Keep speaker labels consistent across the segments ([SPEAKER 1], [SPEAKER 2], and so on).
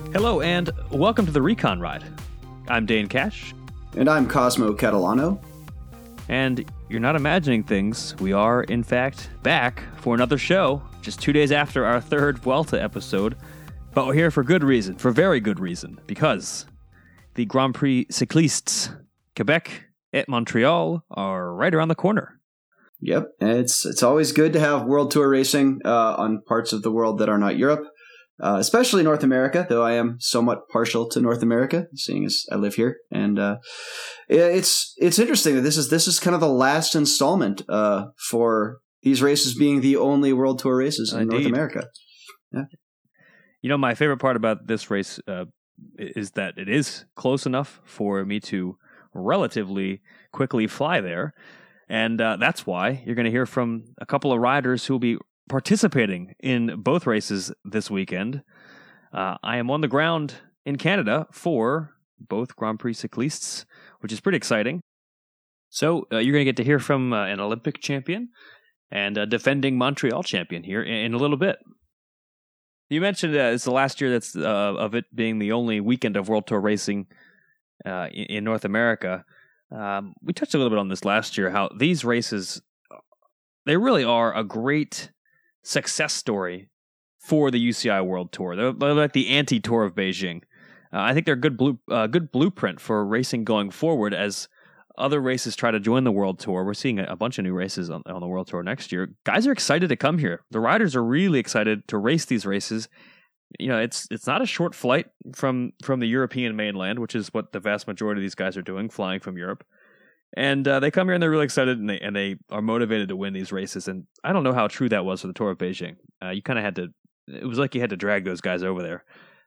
[SPEAKER 1] Hello and welcome to the Recon Ride. I'm Dane Cash.
[SPEAKER 2] And I'm Cosmo Catalano.
[SPEAKER 1] And you're not imagining things. We are, in fact, back for another show, just 2 days after our third Vuelta episode. But we're here for good reason, for very good reason, because the Grand Prix Cyclistes, Quebec et Montreal, are right around the corner.
[SPEAKER 2] Yep, it's always good to have World Tour racing on parts of the world that are not Europe. Especially North America, though I am somewhat partial to North America, seeing as I live here. And it's interesting that this is kind of the last installment for these races being the only World Tour races in North America. Yeah.
[SPEAKER 1] You know, my favorite part about this race is that it is close enough for me to relatively quickly fly there. And that's why you're going to hear from a couple of riders who will be participating in both races this weekend. I am on the ground in Canada for both Grand Prix Cyclistes, which is pretty exciting. So you're going to get to hear from an Olympic champion and a defending Montreal champion here in a little bit. You mentioned it's the last year that's of it being the only weekend of World Tour racing in North America. We touched a little bit on this last year, how these races, they really are a great success story for the UCI World Tour. They're like the anti-tour of Beijing. I think they're a good blueprint for racing going forward as other races try to join the World Tour. We're seeing a bunch of new races on the World Tour next year. Guys are excited to come here. The riders are really excited to race these races. You know, it's not a short flight from the European mainland, which is what the vast majority of these guys are doing, flying from Europe. And they come here and they're really excited and they are motivated to win these races. And I don't know how true that was for the Tour of Beijing. You kind of had to, it was like you had to drag those guys over there.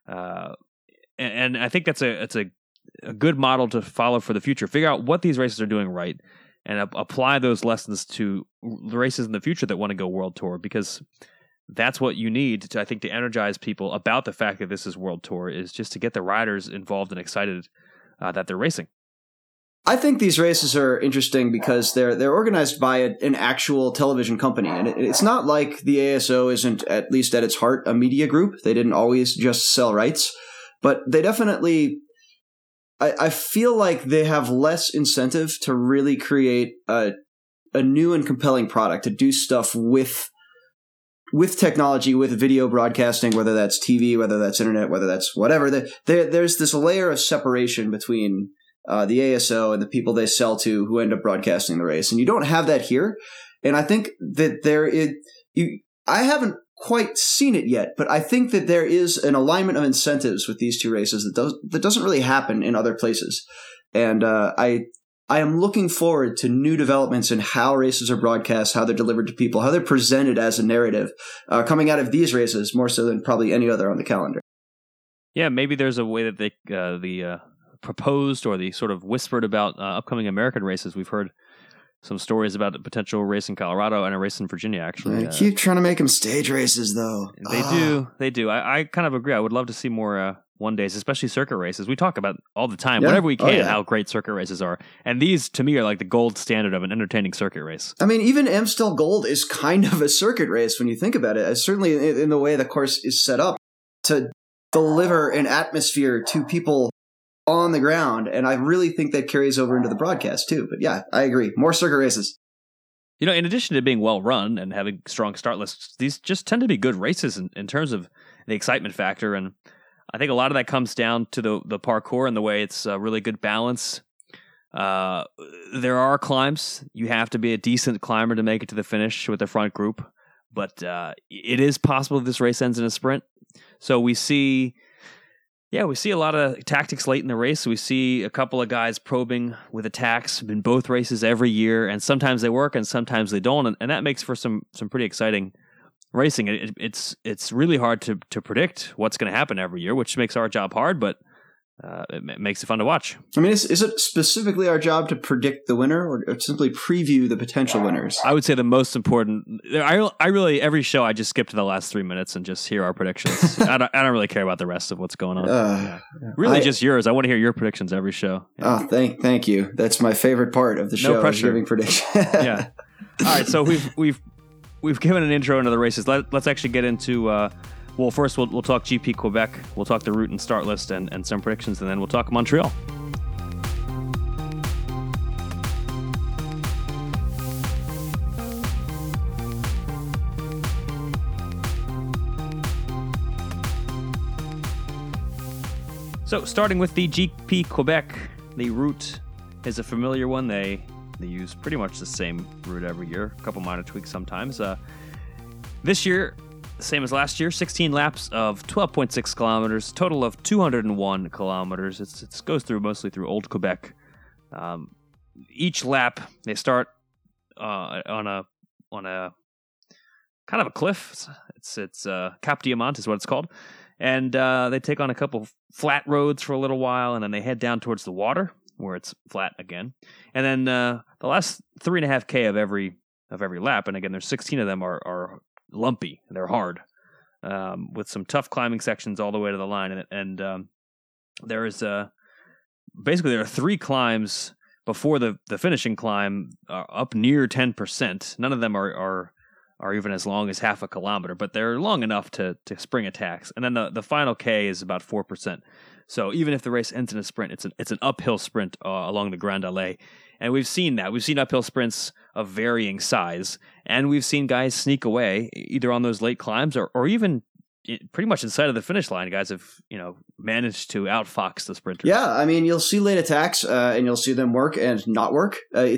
[SPEAKER 1] And I think it's a good model to follow for the future. Figure out what these races are doing right and apply those lessons to the races in the future that want to go World Tour, because that's what you need to, I think, to energize people about the fact that this is World Tour, is just to get the riders involved and excited that they're racing.
[SPEAKER 2] I think these races are interesting because they're organized by an actual television company. And it's not like the ASO isn't, at least at its heart, a media group. They didn't always just sell rights. But they definitely, I feel like they have less incentive to really create a new and compelling product, to do stuff with technology, with video broadcasting, whether that's TV, whether that's internet, whether that's whatever. There's this layer of separation between the ASO and the people they sell to who end up broadcasting the race. And you don't have that here. And I think that I haven't quite seen it yet, but I think that there is an alignment of incentives with these two races that doesn't really happen in other places. And I am looking forward to new developments in how races are broadcast, how they're delivered to people, how they're presented as a narrative coming out of these races more so than probably any other on the calendar.
[SPEAKER 1] Yeah, maybe there's a way that the proposed or the sort of whispered about upcoming American races. We've heard some stories about a potential race in Colorado and a race in Virginia, actually.
[SPEAKER 2] I keep trying to make them stage races, though.
[SPEAKER 1] They do. I kind of agree. I would love to see more one days, especially circuit races. We talk about all the time, whenever we can, how great circuit races are. And these, to me, are like the gold standard of an entertaining circuit race.
[SPEAKER 2] I mean, even Amstel Gold is kind of a circuit race when you think about it. Certainly in the way the course is set up to deliver an atmosphere to people on the ground, and I really think that carries over into the broadcast too. But yeah, I agree. More circuit races.
[SPEAKER 1] You know, in addition to being well run and having strong start lists, these just tend to be good races in terms of the excitement factor, and I think a lot of that comes down to the parkour and the way it's a really good balance. There are climbs. You have to be a decent climber to make it to the finish with the front group, but it is possible this race ends in a sprint. So we see a lot of tactics late in the race. We see a couple of guys probing with attacks in both races every year, and sometimes they work and sometimes they don't, and that makes for some pretty exciting racing. It's really hard to predict what's going to happen every year, which makes our job hard, but it makes it fun to watch.
[SPEAKER 2] I mean, is it specifically our job to predict the winner or simply preview the potential winners?
[SPEAKER 1] I would say the most important. I really, every show I just skip to the last 3 minutes and just hear our predictions. I don't really care about the rest of what's going on. Really, just yours. I want to hear your predictions every show.
[SPEAKER 2] Yeah. Oh, thank you. That's my favorite part of the show.
[SPEAKER 1] No pressure.
[SPEAKER 2] Giving predictions.
[SPEAKER 1] Yeah. All right. So we've given an intro into the races. Let's actually get into Well, first we'll talk GP Quebec, we'll talk the route and start list and some predictions, and then we'll talk Montreal. So, starting with the GP Quebec, the route is a familiar one. They use pretty much the same route every year, a couple minor tweaks sometimes. This year, same as last year, 16 laps of 12.6 kilometers, total of 201 kilometers. It goes through mostly through Old Quebec. Each lap, they start on a kind of a cliff. It's Cap Diamant is what it's called. And they take on a couple flat roads for a little while, and then they head down towards the water, where it's flat again. And then the last 3.5K of every lap, and again, there's 16 of them are lumpy. They're hard, with some tough climbing sections all the way to the line. And there is basically there are 3 climbs before the finishing climb up near 10%. None of them are even as long as half a kilometer, but they're long enough to spring attacks. And then the final K is about 4%. So even if the race ends in a sprint, it's an uphill sprint along the Grand Allée. And we've seen that. We've seen uphill sprints of varying size, and we've seen guys sneak away either on those late climbs or even pretty much inside of the finish line. Guys have managed to outfox the sprinters.
[SPEAKER 2] Yeah, I mean, you'll see late attacks, and you'll see them work and not work.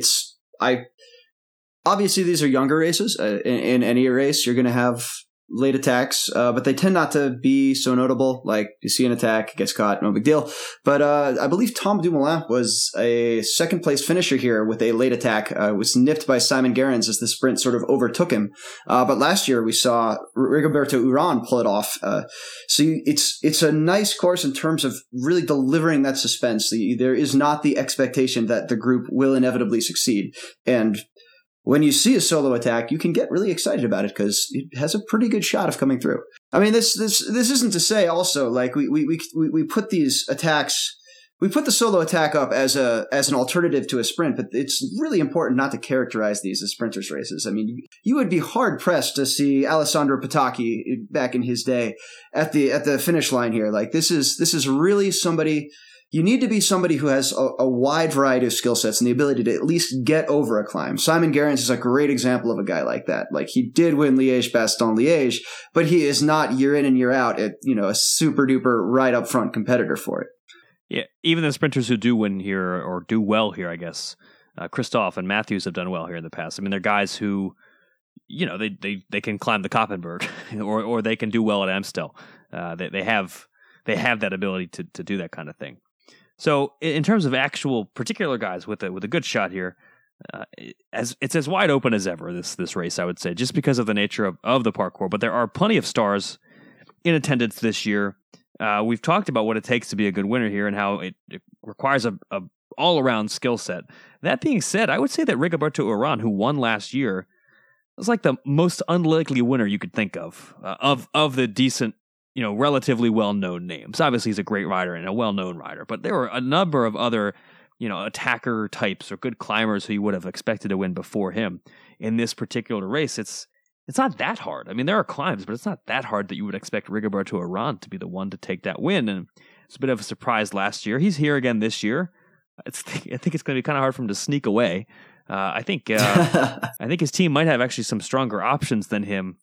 [SPEAKER 2] Obviously, these are younger races. In any race, you're going to have late attacks, but they tend not to be so notable. Like, you see an attack, gets caught, no big deal. But I believe Tom Dumoulin was a second-place finisher here with a late attack. Was nipped by Simon Gerrans as the sprint sort of overtook him. But last year, we saw Rigoberto Urán pull it off. So it's a nice course in terms of really delivering that suspense. There is not the expectation that the group will inevitably succeed. And when you see a solo attack, you can get really excited about it because it has a pretty good shot of coming through. I mean, this isn't to say also like we put these attacks, we put the solo attack up as an alternative to a sprint, but it's really important not to characterize these as sprinters races. I mean, you would be hard pressed to see Alessandro Patacchi back in his day at the finish line here. Like this is really somebody. You need to be somebody who has a wide variety of skill sets and the ability to at least get over a climb. Simon Gerrans is a great example of a guy like that. Like, he did win Liège-Bastogne-Liège, but he is not year in and year out a super duper right up front competitor for it.
[SPEAKER 1] Yeah, even the sprinters who do win here or do well here, I guess, Christophe and Matthews have done well here in the past. I mean, they're guys who, they can climb the Koppenberg or they can do well at Amstel. They have that ability to do that kind of thing. So in terms of actual particular guys with a good shot here, it's as wide open as ever, this race, I would say, just because of the nature of the parkour. But there are plenty of stars in attendance this year. We've talked about what it takes to be a good winner here and how it requires a all-around skill set. That being said, I would say that Rigoberto Urán, who won last year, was like the most unlikely winner you could think of the decent, relatively well-known names. Obviously, he's a great rider and a well-known rider, but there were a number of other, attacker types or good climbers who you would have expected to win before him in this particular race. It's not that hard. I mean, there are climbs, but it's not that hard that you would expect Rigoberto Urán to be the one to take that win. And it's a bit of a surprise last year. He's here again this year. I think it's going to be kind of hard for him to sneak away. I think his team might have actually some stronger options than him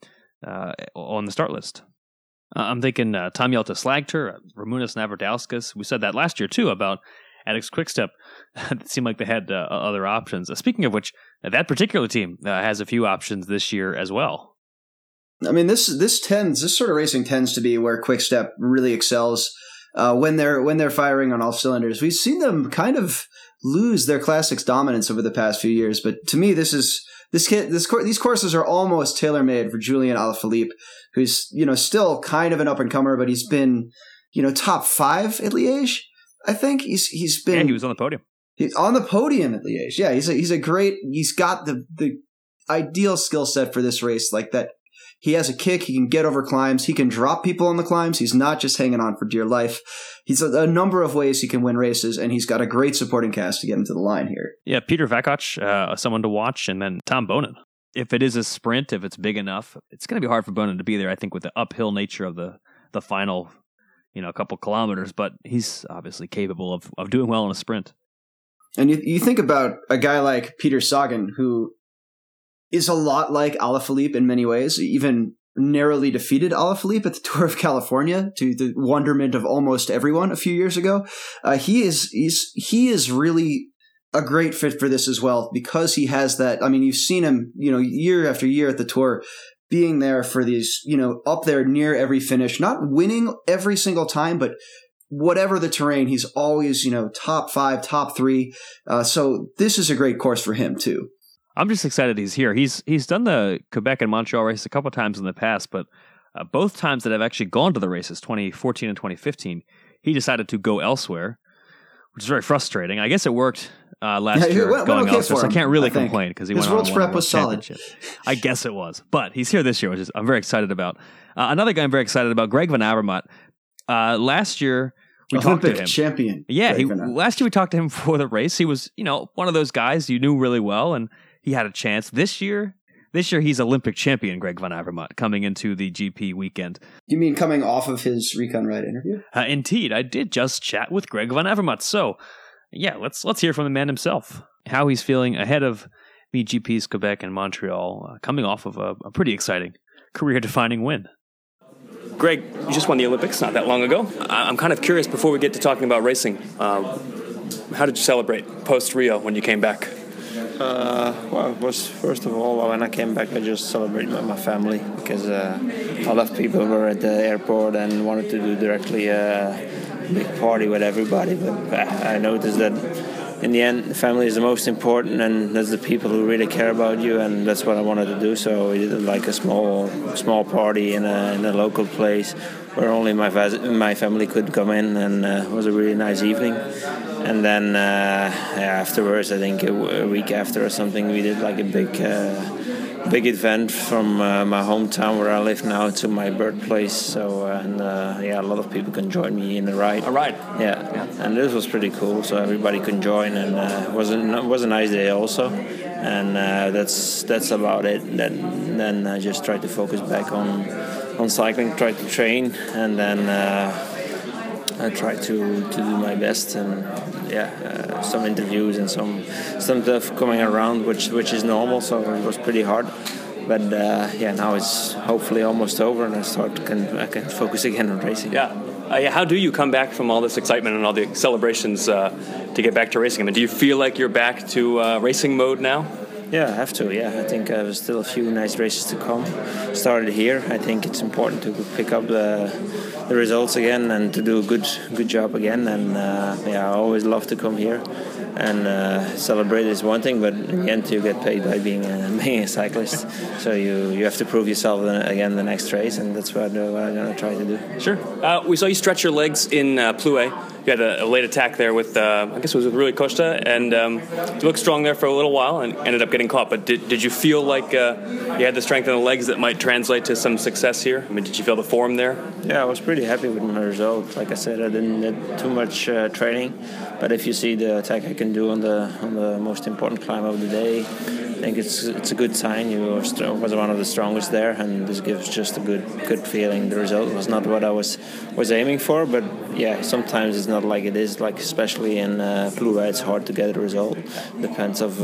[SPEAKER 1] on the start list. I'm thinking Tom Jelte-Slagter, Ramūnas Navardauskas. We said that last year, too, about Addicts Quickstep. It seemed like they had other options. Speaking of which, that particular team has a few options this year as well.
[SPEAKER 2] I mean, this sort of racing tends to be where Quickstep really excels when they're firing on all cylinders. We've seen them kind of lose their classics dominance over the past few years, but to me, these courses are almost tailor-made for Julian Alaphilippe, who's, still kind of an up-and-comer, but he's been, top 5 at Liège, I think. He's been...
[SPEAKER 1] And he was on the podium.
[SPEAKER 2] He's on the podium at Liège. Yeah, he's got the ideal skill set for this race, like that. He has a kick. He can get over climbs. He can drop people on the climbs. He's not just hanging on for dear life. He's a number of ways he can win races, and he's got a great supporting cast to get him to the line here.
[SPEAKER 1] Yeah, Peter Vakoch, someone to watch, and then Tom Bonin. if it is a sprint, if it's big enough, it's going to be hard for Boonen to be there, I think, with the uphill nature of the final, a couple kilometers. But he's obviously capable of doing well in a sprint.
[SPEAKER 2] And you think about a guy like Peter Sagan, who is a lot like Alaphilippe in many ways, even narrowly defeated Alaphilippe at the Tour of California to the wonderment of almost everyone a few years ago. He is really a great fit for this as well, because he has that. I mean, you've seen him, year after year at the Tour, being there for these, up there near every finish, not winning every single time, but whatever the terrain, he's always, top 5, top 3. So this is a great course for him too.
[SPEAKER 1] I'm just excited he's here. He's done the Quebec and Montreal race a couple of times in the past, but both times that I've actually gone to the races, 2014 and 2015, he decided to go elsewhere, which is very frustrating. I guess it worked last year going elsewhere, so I can't really complain because he went on. His world's prep was solid. I guess it was, but he's here this year, which I'm very excited about. Another guy I'm very excited about, Greg Van Avermaet. Last year, we talked to him.
[SPEAKER 2] Champion.
[SPEAKER 1] Yeah, last year we talked to him before the race. He was, one of those guys you knew really well, and he had a chance. This year he's Olympic champion, Greg Van Avermaet, coming into the GP weekend.
[SPEAKER 2] You mean coming off of his Recon Ride interview?
[SPEAKER 1] Indeed, I did just chat with Greg Van Avermaet. So, yeah, let's hear from the man himself, how he's feeling ahead of MotoGP's Quebec and Montreal, coming off of a pretty exciting career-defining win.
[SPEAKER 3] Greg, you just won the Olympics not that long ago. I'm kind of curious, before we get to talking about racing, how did you celebrate post-Rio when you came back?
[SPEAKER 4] Well, it was, first of all, when I came back, I just celebrated with my family, because a lot of people were at the airport and wanted to do directly a big party with everybody. But I noticed that in the end, family is the most important, and that's the people who really care about you, and that's what I wanted to do. So we did like a small party in a local place where only my family could come in, and it was a really nice evening. And then afterwards, I think a week after or something, we did like a big event from my hometown where I live now to my birthplace. So a lot of people can join me in the ride.
[SPEAKER 3] A ride.
[SPEAKER 4] Yeah, and this was pretty cool. So everybody can join, and it was a nice day also. And that's about it. Then I just tried to focus back on cycling, try to train, and then I tried to do my best. And some interviews and some stuff coming around, which is normal. So it was pretty hard. But now it's hopefully almost over, and I can focus again on racing.
[SPEAKER 3] How do you come back from all this excitement and all the celebrations to get back to racing? I mean, do you feel like you're back to racing mode now?
[SPEAKER 4] Yeah, I have to. Yeah, I think there's still a few nice races to come. Started here. I think it's important to pick up the results again and to do a good job again. And I always love to come here. And celebrate is one thing, but in the end you get paid by being a cyclist. So you have to prove yourself again the next race, and that's what I'm going to try to do.
[SPEAKER 3] Sure. We saw you stretch your legs in Plouay. You had a late attack there with, I guess it was with Rui Costa, and you looked strong there for a little while and ended up getting caught. But did you feel like you had the strength in the legs that might translate to some success here? I mean, did you feel the form there?
[SPEAKER 4] Yeah, I was pretty happy with my result. Like I said, I didn't need too much training, but if you see the attack I can do on the most important climb of the day, I think it's a good sign. You was one of the strongest there, and this gives just a good feeling. The result was not what I was aiming for, but yeah, sometimes it's not like it is. Like especially in Plouay, it's hard to get a result. Depends of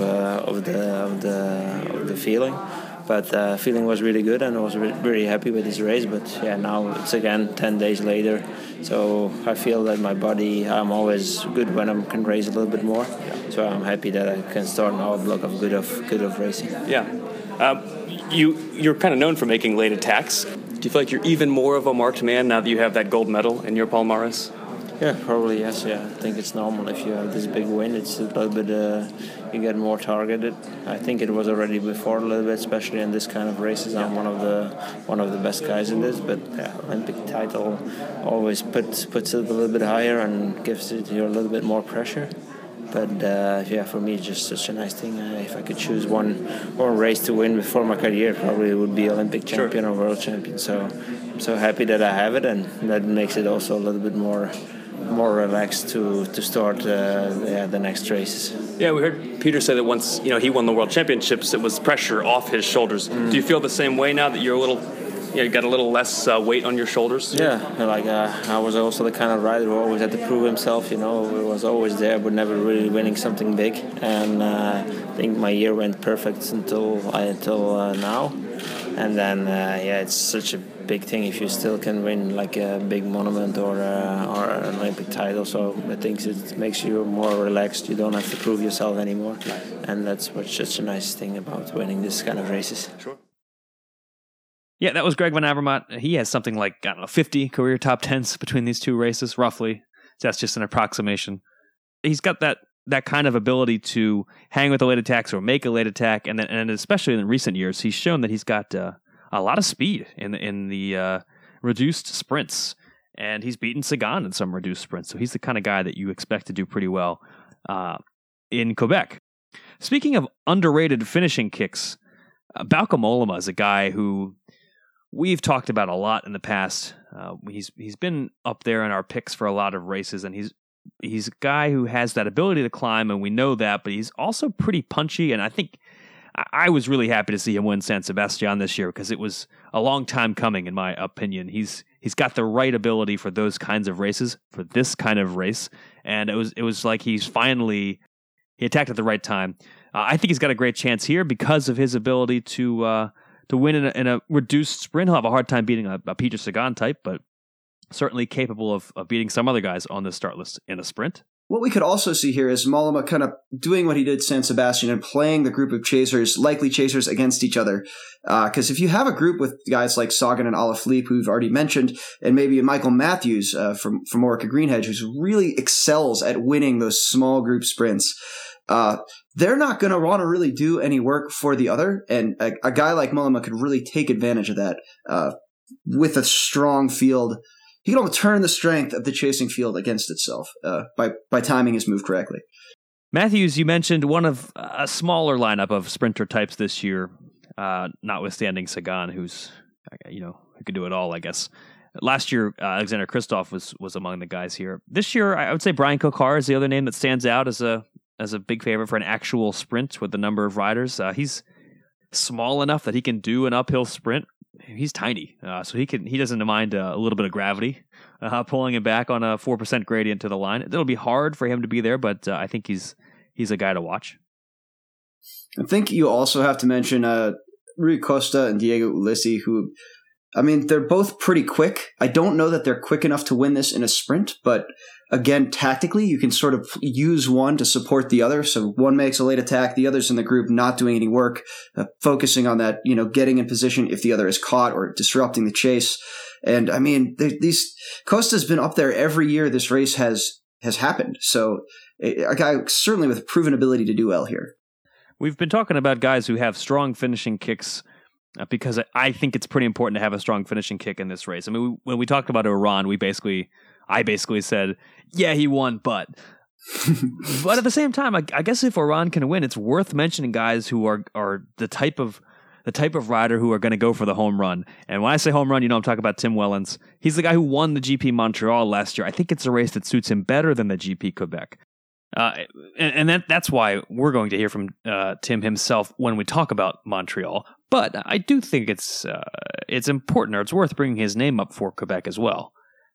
[SPEAKER 4] the feeling. But feeling was really good, and I was really happy with this race. But yeah, now it's again 10 days later, so I feel that my body, I'm always good when I can race a little bit more. So I'm happy that I can start now a block of good of racing.
[SPEAKER 3] Yeah, you're kind of known for making late attacks. Do you feel like you're even more of a marked man now that you have that gold medal in your palmarès?
[SPEAKER 4] Yeah, probably yes. Yeah, I think it's normal if you have this big win. It's a little bit you get more targeted. I think it was already before a little bit, especially in this kind of races. I'm one of the best guys in this, but yeah, Olympic title always puts it a little bit higher and gives it a little bit more pressure. But for me, it's just such a nice thing. If I could choose one race to win before my career, probably it would be Olympic champion or world champion. So I'm so happy that I have it, and that makes it also a little bit more more relaxed to start the next races.
[SPEAKER 3] Yeah, we heard Peter say that once he won the World Championships, it was pressure off his shoulders. Do you feel the same way now that you're you got a little less weight on your shoulders?
[SPEAKER 4] Yeah, I was also the kind of rider who always had to prove himself. He was always there, but never really winning something big. And I think my year went perfect until now. And then it's such a big thing if you still can win like a big monument or an Olympic title. So I think it makes you more relaxed. You don't have to prove yourself anymore, and that's what's such a nice thing about winning this kind of races.
[SPEAKER 3] Sure.
[SPEAKER 1] Yeah, that was Greg Van Avermaet. He has something like, 50 career top 10s between these two races, roughly. So that's just an approximation. He's got that kind of ability to hang with the late attacks or make a late attack, and especially in recent years, he's shown that he's got a lot of speed in the reduced sprints, and he's beaten Sagan in some reduced sprints. So he's the kind of guy that you expect to do pretty well in Quebec. Speaking of underrated finishing kicks, Bauke Mollema is a guy who we've talked about a lot in the past. He's been up there in our picks for a lot of races, and he's a guy who has that ability to climb, and we know that, but he's also pretty punchy, and I think I was really happy to see him win San Sebastian this year because it was a long time coming, in my opinion. He's got the right ability for those kinds of races, for this kind of race, and it was like he attacked at the right time. I think he's got a great chance here because of his ability to win in a reduced sprint. He'll have a hard time beating a Peter Sagan type, but certainly capable of beating some other guys on the start list in a sprint.
[SPEAKER 2] What we could also see here is Mollema kind of doing what he did San Sebastian and playing the group of chasers, likely chasers, against each other. Because if you have a group with guys like Sagan and Alaphilippe, who we've already mentioned, and maybe Michael Matthews from Orica Greenedge, who really excels at winning those small group sprints, they're not going to want to really do any work for the other. And a guy like Mollema could really take advantage of that with a strong field. He can almost turn the strength of the chasing field against itself by timing his move correctly.
[SPEAKER 1] Matthews, you mentioned one of a smaller lineup of sprinter types this year, notwithstanding Sagan, who's who could do it all, I guess. Last year, Alexander Kristoff was among the guys here. This year, I would say Brian Kocar is the other name that stands out as a big favorite for an actual sprint with the number of riders. He's small enough that he can do an uphill sprint. He's tiny, so he doesn't mind a little bit of gravity pulling him back on a 4% gradient to the line. It'll be hard for him to be there, but I think he's a guy to watch.
[SPEAKER 2] I think you also have to mention Rui Costa and Diego Ulissi, who, they're both pretty quick. I don't know that they're quick enough to win this in a sprint, but again, tactically, you can sort of use one to support the other. So one makes a late attack, the other's in the group not doing any work, focusing on that, getting in position if the other is caught or disrupting the chase. And these Costa's been up there every year this race has happened. So a guy certainly with a proven ability to do well here.
[SPEAKER 1] We've been talking about guys who have strong finishing kicks because I think it's pretty important to have a strong finishing kick in this race. When we talked about Iran, I basically said, yeah, he won, but at the same time, I guess if Iran can win, it's worth mentioning guys who are the type of rider who are going to go for the home run. And when I say home run, I'm talking about Tim Wellens. He's the guy who won the GP Montreal last year. I think it's a race that suits him better than the GP Quebec. And that's why we're going to hear from Tim himself when we talk about Montreal. But I do think it's important, or it's worth bringing his name up for Quebec as well.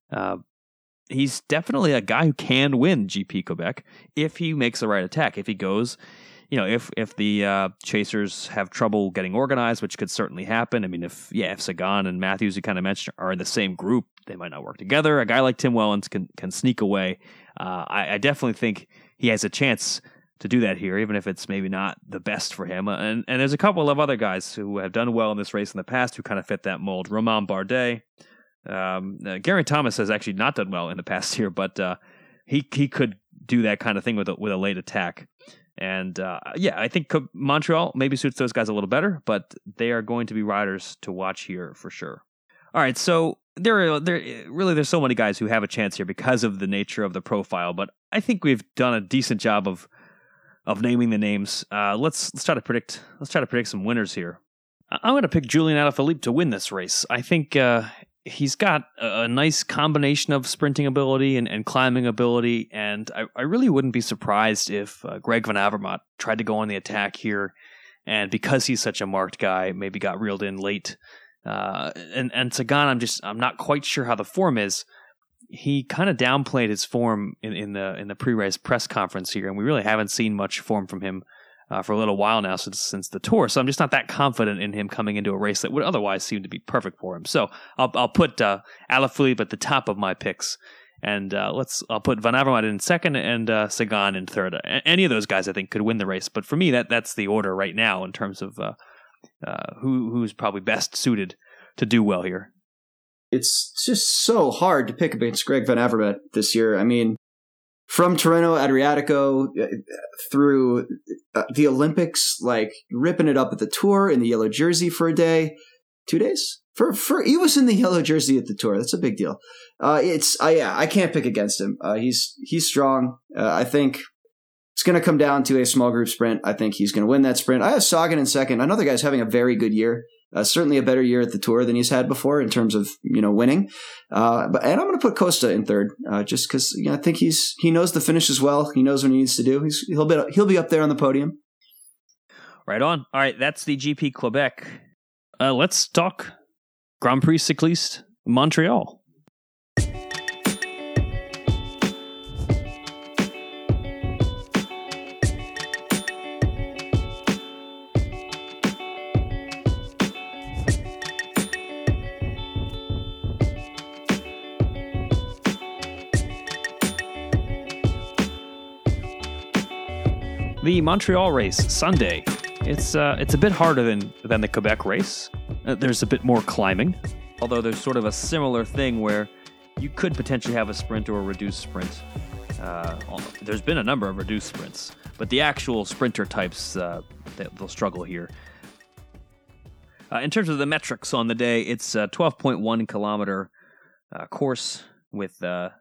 [SPEAKER 1] He's definitely a guy who can win GP Quebec if he makes the right attack. If he goes, if the chasers have trouble getting organized, which could certainly happen. If Sagan and Matthews, you kind of mentioned, are in the same group, they might not work together. A guy like Tim Wellens can sneak away. I definitely think he has a chance to do that here, even if it's maybe not the best for him. And there's a couple of other guys who have done well in this race in the past who kind of fit that mold. Romain Bardet. Geraint Thomas has actually not done well in the past year, but he could do that kind of thing with a late attack. And I think Montreal maybe suits those guys a little better, but they are going to be riders to watch here for sure. All right, so there's so many guys who have a chance here because of the nature of the profile, but I think we've done a decent job of naming the names. Let's try to predict some winners here. I'm going to pick Julian Alaphilippe to win this race. I think he's got a nice combination of sprinting ability and climbing ability, and I really wouldn't be surprised if Greg Van Avermaet tried to go on the attack here, and because he's such a marked guy, maybe got reeled in late. And Sagan, I'm not quite sure how the form is. He kind of downplayed his form in the pre-race press conference here, and we really haven't seen much form from him for a little while now since the Tour. So I'm just not that confident in him coming into a race that would otherwise seem to be perfect for him. So I'll put Alaphilippe at the top of my picks, and I'll put Van Avermaet in second and Sagan in third. Any of those guys I think could win the race, but for me that's the order right now in terms of who's probably best suited to do well here.
[SPEAKER 2] It's just so hard to pick against Greg Van Avermaet this year. I mean, from Tirreno Adriatico through the Olympics, like ripping it up at the Tour in the yellow jersey for a day, 2 days. He was in the yellow jersey at the Tour. That's a big deal. I can't pick against him. He's strong. I think it's going to come down to a small group sprint. I think he's going to win that sprint. I have Sagan in second. I know the guy's having a very good year. Certainly a better year at the Tour than he's had before in terms of winning. And I'm going to put Costa in third, just because I think he knows the finish as well. He knows what he needs to do. He'll be up there on the podium.
[SPEAKER 1] Right on. All right, that's the GP Quebec. Let's talk Grand Prix Cycliste Montreal. The Montreal race, Sunday. It's a bit harder than the Quebec race. There's a bit more climbing, although there's sort of a similar thing where you could potentially have a sprint or a reduced sprint. There's been a number of reduced sprints, but the actual sprinter types, they'll struggle here. In terms of the metrics on the day, it's a 12.1 kilometer course with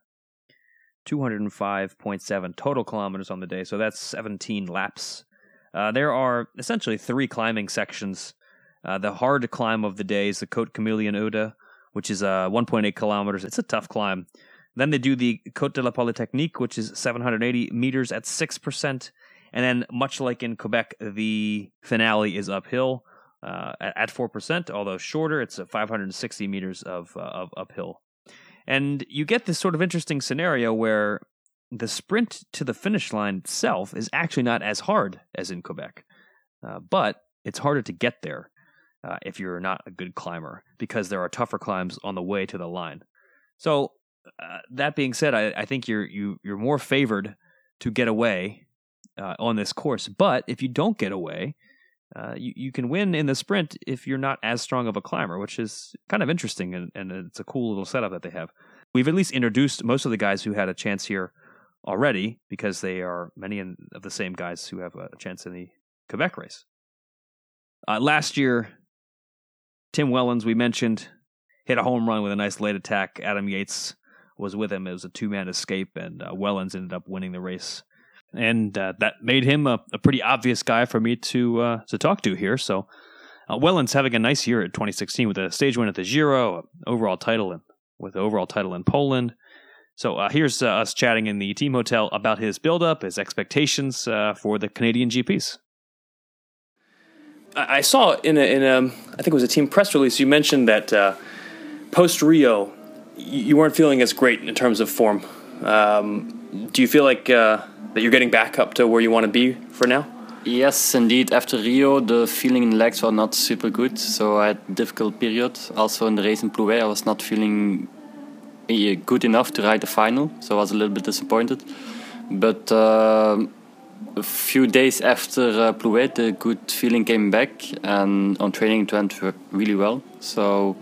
[SPEAKER 1] 205.7 total kilometers on the day, so that's 17 laps. There are essentially 3 climbing sections. The hard climb of the day is the Côte Camillien Oude, which is 1.8 kilometers. It's a tough climb. Then they do the Côte de la Polytechnique, which is 780 meters at 6%. And then, much like in Quebec, the finale is uphill at 4%, although shorter. It's 560 meters of uphill. And you get this sort of interesting scenario where the sprint to the finish line itself is actually not as hard as in Quebec, but it's harder to get there if you're not a good climber because there are tougher climbs on the way to the line. So that being said, I think you're more favored to get away on this course. But if you don't get away, you can win in the sprint if you're not as strong of a climber, which is kind of interesting, and it's a cool little setup that they have. We've at least introduced most of the guys who had a chance here already, because they are many of the same guys who have a chance in the Quebec race. Last year, Tim Wellens, we mentioned, hit a home run with a nice late attack. Adam Yates was with him. It was a 2-man escape, and Wellens ended up winning the race. And that made him a pretty obvious guy for me to talk to here. So Wellens having a nice year at 2016 with a stage win at the Giro, with the overall title in Poland. So here's us chatting in the team hotel about his build-up, his expectations for the Canadian GPs.
[SPEAKER 3] I saw in a I think it was a team press release, you mentioned that post Rio, you weren't feeling as great in terms of form. Do you feel like that you're getting back up to where you want to be for now?
[SPEAKER 5] Yes, indeed. After Rio, the feeling in the legs were not super good, so I had a difficult period. Also in the race in Plouay, I was not feeling good enough to ride the final, so I was a little bit disappointed. But a few days after Plouay, the good feeling came back, and on training it went really well. So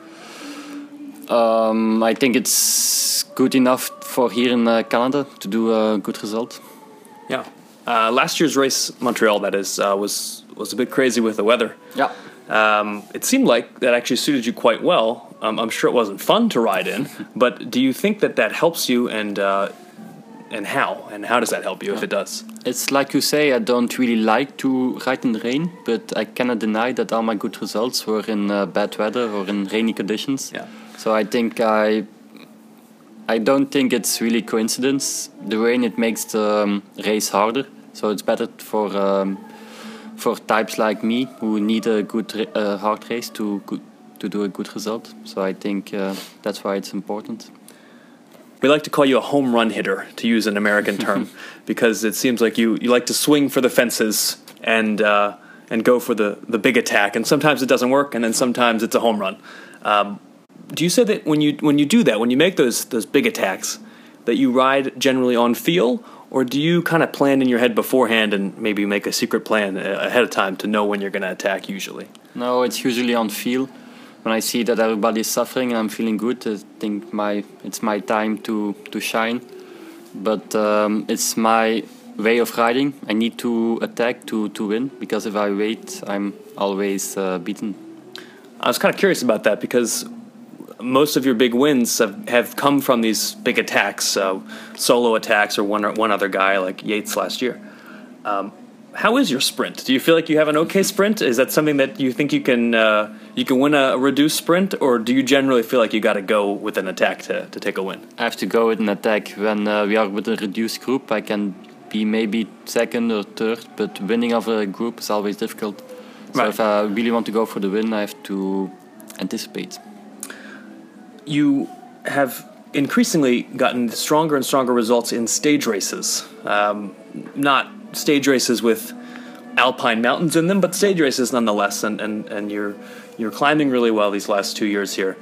[SPEAKER 5] I think it's good enough for here in Canada to do a good result.
[SPEAKER 3] Yeah. Last year's race, Montreal, that is, was a bit crazy with the weather.
[SPEAKER 5] Yeah.
[SPEAKER 3] It seemed like that actually suited you quite well. I'm sure it wasn't fun to ride in, but do you think that helps you, and how? And how does that help you if it does?
[SPEAKER 5] It's like you say, I don't really like to ride in the rain, but I cannot deny that all my good results were in bad weather or in rainy conditions.
[SPEAKER 3] Yeah.
[SPEAKER 5] So I think I don't think it's really coincidence. The rain, it makes the race harder. So it's better for types like me who need a good hard race to do a good result. So I think that's why it's important.
[SPEAKER 3] We like to call you a home run hitter, to use an American term, because it seems like you like to swing for the fences and go for the big attack. And sometimes it doesn't work, and then sometimes it's a home run. Do you say that when you do that, when you make those big attacks, that you ride generally on feel, or do you kind of plan in your head beforehand and maybe make a secret plan ahead of time to know when you're going to attack usually?
[SPEAKER 5] No, it's usually on feel. When I see that everybody is suffering and I'm feeling good, I think it's my time to shine. But it's my way of riding. I need to attack to win, because if I wait, I'm always beaten.
[SPEAKER 3] I was kind of curious about that, because most of your big wins have come from these big attacks, solo attacks, or one other guy like Yates last year. How is your sprint? Do you feel like you have an okay sprint? Is that something that you think you can win a reduced sprint, or do you generally feel like you got to go with an attack to take a win?
[SPEAKER 5] I have to go with an attack. When we are with a reduced group, I can be maybe second or third, but winning of a group is always difficult. So if I really want to go for the win, I have to anticipate.
[SPEAKER 3] You have increasingly gotten stronger and stronger results in stage races. Not stage races with alpine mountains in them, but stage races nonetheless. And you're climbing really well these last 2 years here.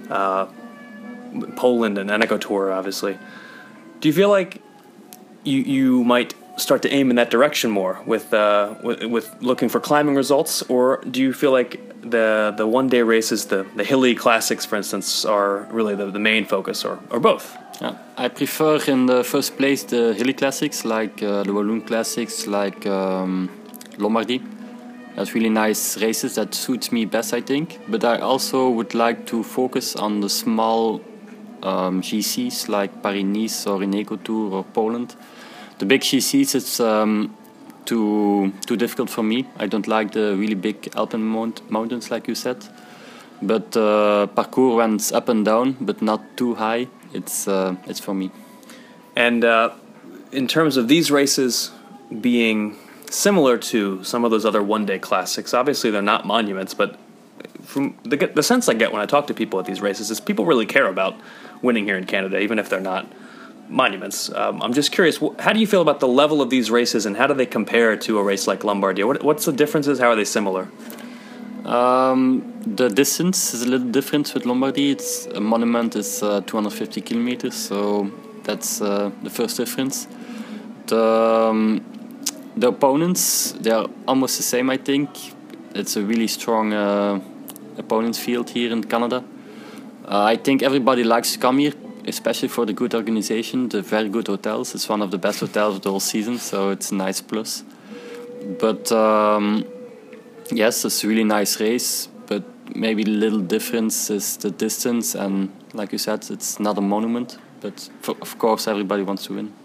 [SPEAKER 3] Poland and Eneco Tour, obviously. Do you feel like you might start to aim in that direction more with looking for climbing results, or do you feel like the one-day races, the hilly classics, for instance, are really the main focus, or both?
[SPEAKER 5] I prefer in the first place the hilly classics, like the Walloon classics, like Lombardy. That's really nice races. That suits me best, I think. But I also would like to focus on the small GCs like Paris-Nice or Eneco Tour or Poland. The big GCs, it's too difficult for me. I don't like the really big Alpine mountains, like you said. But parcours went up and down, but not too high. It's for me. And
[SPEAKER 3] in terms of these races being similar to some of those other one-day classics, obviously they're not monuments, but from the sense I get when I talk to people at these races is people really care about winning here in Canada, even if they're not monuments. I'm just curious, how do you feel about the level of these races, and how do they compare to a race like Lombardy? What's the differences? How are they similar?
[SPEAKER 5] The distance is a little different with Lombardy. A monument is 250 kilometers, so that's the first difference. The opponents, they are almost the same, I think. It's a really strong opponents field here in Canada. I think everybody likes to come here, especially for the good organization, the very good hotels. It's one of the best hotels of the whole season, so it's a nice plus. But yes, it's a really nice race, but maybe the little difference is the distance, and like you said, it's not a monument, but of course everybody wants to win.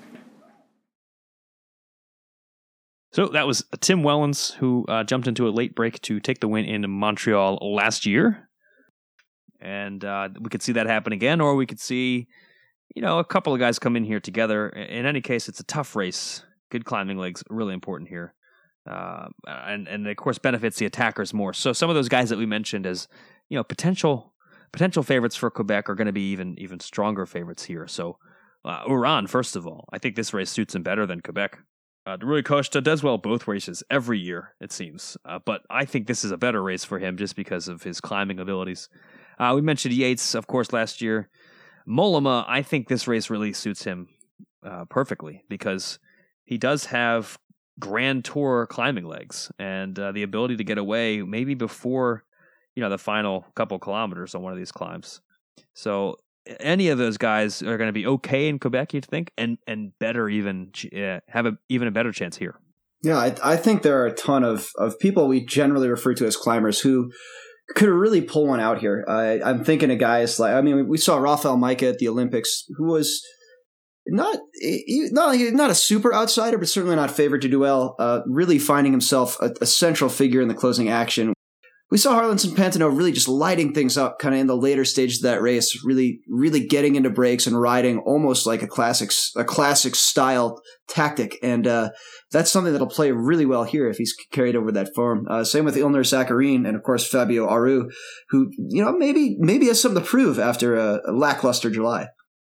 [SPEAKER 1] So that was Tim Wellens, who jumped into a late break to take the win in Montreal last year. And we could see that happen again, or we could see, a couple of guys come in here together. In any case, it's a tough race. Good climbing legs, really important here. And of course benefits the attackers more. So some of those guys that we mentioned as, potential favorites for Quebec are going to be even stronger favorites here. So Uran, first of all, I think this race suits him better than Quebec. Rui Costa does well both races every year, it seems. But I think this is a better race for him just because of his climbing abilities. We mentioned Yates, of course, last year. Mollema, I think this race really suits him perfectly because he does have Grand Tour climbing legs and the ability to get away maybe before, the final couple kilometers on one of these climbs. So any of those guys are going to be okay in Quebec, you'd think, and better even have a better chance here.
[SPEAKER 2] Yeah, I think there are a ton of people we generally refer to as climbers who could really pull one out here. I'm thinking of guys like, we saw Rafael Majka at the Olympics, who was not a super outsider, but certainly not favored to do well, really finding himself a central figure in the closing action. we saw Harlinson Pantano really just lighting things up kind of in the later stages of that race, really, really getting into breaks and riding almost like a classic style tactic. And that's something that'll play really well here if he's carried over that form. Same with Ilnur Zakarin and, of course, Fabio Aru, who, maybe has something to prove after a lackluster July.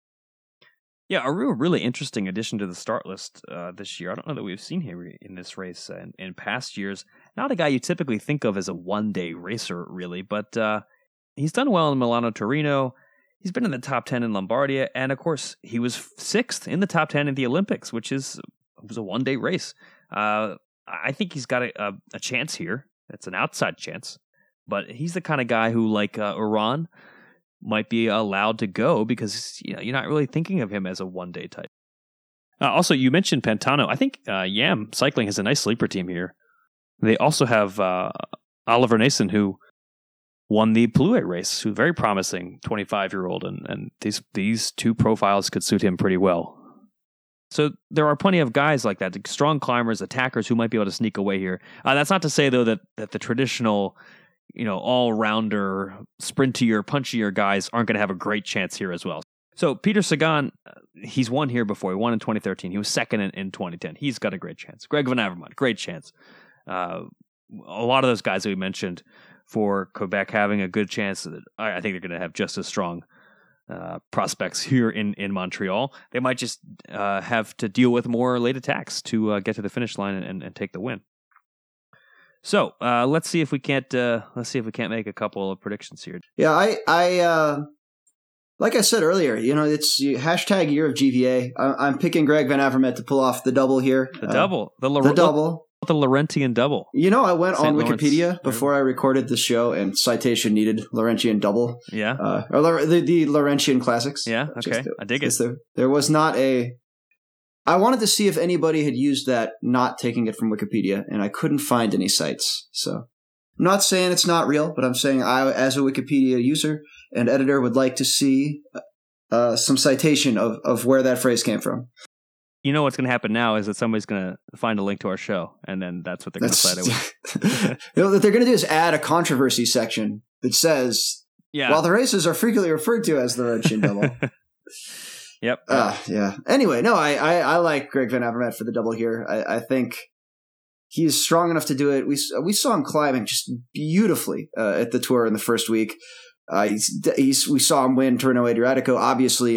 [SPEAKER 1] Yeah, Aru, a really interesting addition to the start list this year. I don't know that we've seen him in this race in past years. Not a guy you typically think of as a one-day racer, really, but he's done well in Milano-Torino. He's been in the top 10 in Lombardia, and of course, he was 6th in the top 10 in the Olympics, which was a one-day race. I think he's got a chance here. It's an outside chance, but he's the kind of guy who, like Iran, might be allowed to go because you're not really thinking of him as a one-day type. Also, you mentioned Pantano. I think Yam Cycling has a nice sleeper team here. They also have Oliver Nason, who won the Plouay race, who's very promising 25-year-old, and these two profiles could suit him pretty well. So there are plenty of guys like that, strong climbers, attackers who might be able to sneak away here. That's not to say, though, that the traditional all-rounder, sprintier, punchier guys aren't going to have a great chance here as well. So Peter Sagan, he's won here before. He won in 2013. He was second in 2010. He's got a great chance. Greg Van Avermaet, great chance. A lot of those guys that we mentioned for Quebec having a good chance. I think they're going to have just as strong prospects here in Montreal. They might just have to deal with more late attacks to get to the finish line and take the win. So let's see if we can't make a couple of predictions here.
[SPEAKER 2] Yeah, I like I said earlier, it's hashtag year of GVA. I'm picking Greg Van Avermaet to pull off the double here.
[SPEAKER 1] The double, the Laurentian double.
[SPEAKER 2] I went on Wikipedia before I recorded the show, and citation needed Laurentian double.
[SPEAKER 1] Yeah,
[SPEAKER 2] or the Laurentian classics.
[SPEAKER 1] Yeah, okay, I dig it.
[SPEAKER 2] There was not a. I wanted to see if anybody had used that, not taking it from Wikipedia, and I couldn't find any sites. So I'm not saying it's not real, but I'm saying I, as a Wikipedia user and editor, would like to see some citation of where that phrase came from.
[SPEAKER 1] You know what's going to happen now is that somebody's going to find a link to our show, and then that's what they're going to cite it with.
[SPEAKER 2] What they're going to do is add a controversy section that says, while the races are frequently referred to as the Laurentian double.
[SPEAKER 1] Yep.
[SPEAKER 2] Yeah. Anyway, no, I like Greg Van Avermaet for the double here. I think he's strong enough to do it. We saw him climbing just beautifully at the Tour in the first week. We saw him win Torino Adriatico, obviously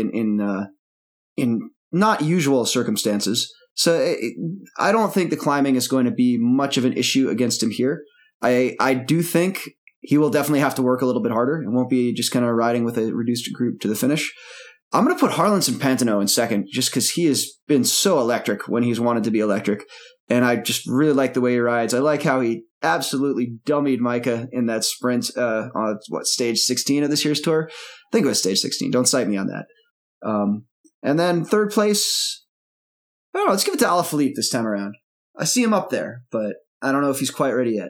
[SPEAKER 2] in not usual circumstances. So I don't think the climbing is going to be much of an issue against him here. I do think he will definitely have to work a little bit harder and won't be just kind of riding with a reduced group to the finish. I'm going to put Harlinson Pantano in second just because he has been so electric when he's wanted to be electric. And I just really like the way he rides. I like how he absolutely dummied Micah in that sprint on, stage 16 of this year's tour? I think it was stage 16. Don't cite me on that. And then third place, I don't know, let's give it to Alaphilippe this time around. I see him up there, but I don't know if he's quite ready yet.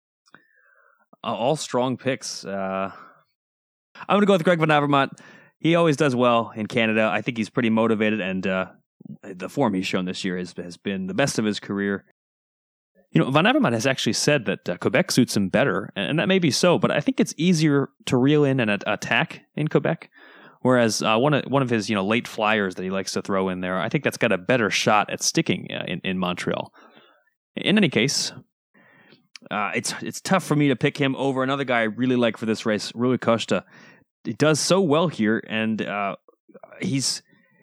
[SPEAKER 1] All strong picks. I'm going to go with Greg Van Avermaet. He always does well in Canada. I think he's pretty motivated, and the form he's shown this year has been the best of his career. Van Avermaet has actually said that Quebec suits him better, and that may be so, but I think it's easier to reel in and attack in Quebec, whereas one of his late flyers that he likes to throw in there, I think that's got a better shot at sticking in Montreal. In any case, it's tough for me to pick him over another guy I really like for this race, Rui Costa. He does so well here, and he's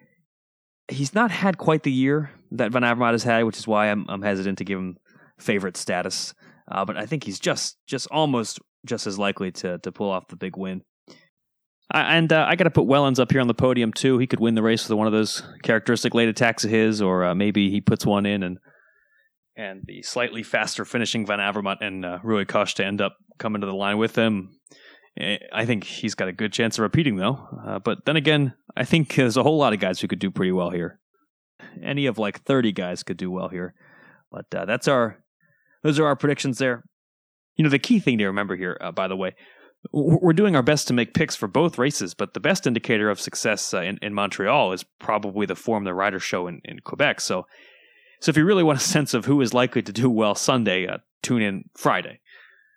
[SPEAKER 1] not had quite the year that Van Avermaet has had, which is why I'm hesitant to give him favorite status. But I think he's just almost just as likely to pull off the big win. I got to put Wellens up here on the podium too. He could win the race with one of those characteristic late attacks of his, or maybe he puts one in, and the slightly faster finishing Van Avermaet and Rui Costa end up coming to the line with him. I think he's got a good chance of repeating, though. But then again, I think there's a whole lot of guys who could do pretty well here. Any of 30 guys could do well here. But those are our predictions there. The key thing to remember here, by the way, we're doing our best to make picks for both races, but the best indicator of success in Montreal is probably the form the riders show in Quebec. So if you really want a sense of who is likely to do well Sunday, tune in Friday.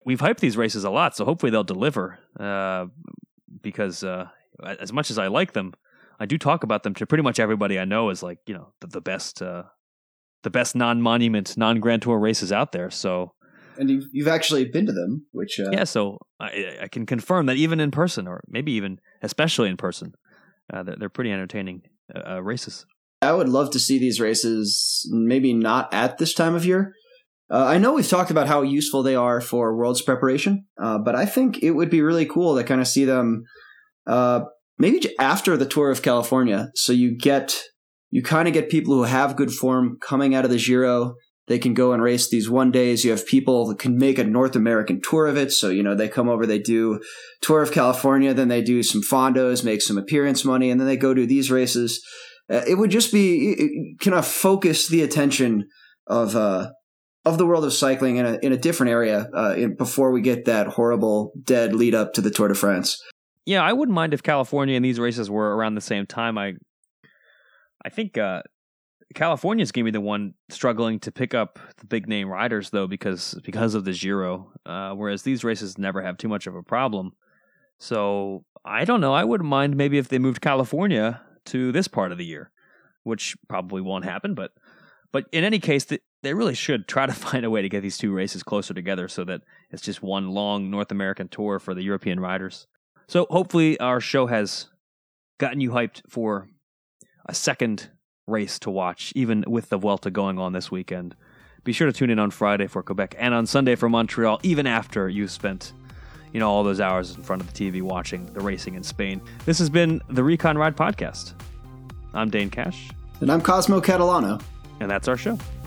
[SPEAKER 1] we've hyped these races a lot, so hopefully they'll deliver. Because as much as I like them, I do talk about them to pretty much everybody I know as like, the best non-monument, non-Grand Tour races out there. So,
[SPEAKER 2] and you've actually been to them, which
[SPEAKER 1] so I can confirm that even in person, or maybe even especially in person, they're pretty entertaining races.
[SPEAKER 2] I would love to see these races, maybe not at this time of year. I know we've talked about how useful they are for Worlds preparation, but I think it would be really cool to kind of see them maybe after the Tour of California. So you kind of get people who have good form coming out of the Giro. They can go and race these one days. You have people that can make a North American tour of it. So, they come over, they do Tour of California, then they do some fondos, make some appearance money, and then they go do these races. It would just be kind of focus the attention of the world of cycling in a different area before we get that horrible dead lead up to the Tour de France.
[SPEAKER 1] Yeah, I wouldn't mind if California and these races were around the same time. I think California is going to be the one struggling to pick up the big name riders, though, because of the Giro, whereas these races never have too much of a problem. So I don't know. I wouldn't mind maybe if they moved California to this part of the year, which probably won't happen. But in any case, they really should try to find a way to get these two races closer together so that it's just one long North American tour for the European riders. So hopefully our show has gotten you hyped for a second race to watch, even with the Vuelta going on this weekend. Be sure to tune in on Friday for Quebec and on Sunday for Montreal, even after you've spent all those hours in front of the TV watching the racing in Spain. This has been the Recon Ride Podcast. I'm Dane Cash.
[SPEAKER 2] And I'm Cosmo Catalano.
[SPEAKER 1] And that's our show.